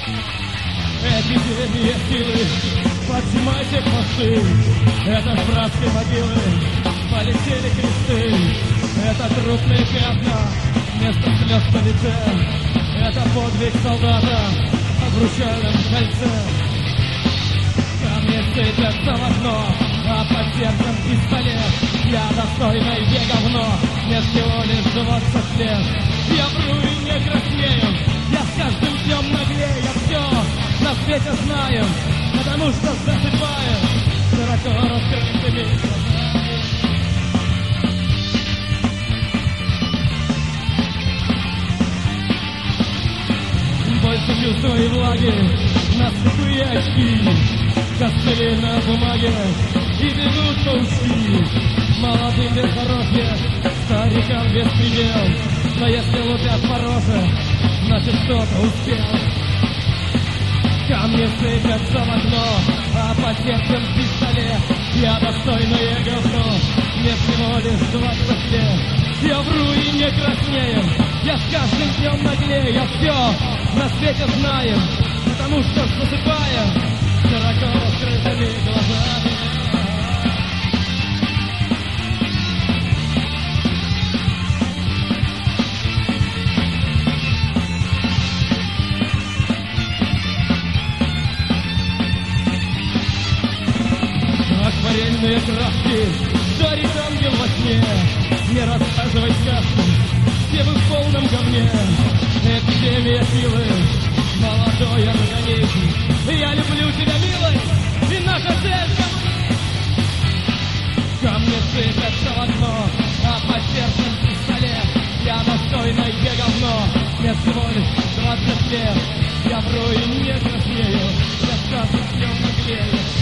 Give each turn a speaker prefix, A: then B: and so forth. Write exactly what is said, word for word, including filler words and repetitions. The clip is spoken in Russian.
A: Эти древние силы, поднимайте хвосты. Это с братской могилы полетели кресты. Это трупные пятна, вместо слез на лице. Это подвиг солдата в обручальном кольце. Камни сыпятся в окно, а под сердцем пистолет. Я достойное говно, мне всего лишь двадцать лет. Я вру и не краснею, я с каждым днем наглею. Я все на свете знаю, потому что засыпаю широко раскрытыми глазами. Больше чувства и влаги на слепые очки, костыли на бумаге и бегут пауки. Молодым без дороги, старикам без предел. Но если лупят по роже, значит кто-то успел. Камни сыпятся в окно, а под сердцем пистолет. Я достойное говно, мне всего лишь двадцать лет. Я вру и не краснею, я с каждым днем наглею. Я все на свете знаю, потому что засыпаю широко раскрытыми глазами. Акварельные краски дарит ангел во сне. Не рассказывай сказки, все вы в полном говне. Эпидемия силы, молодой организм. Я люблю тебя, милый, и наша цель — камни сыпятся в окно, а под сердцем пистолет. Я достойное говно, мне всего лишь двадцать лет. Я вру и не краснею, я с каждым днем наглею.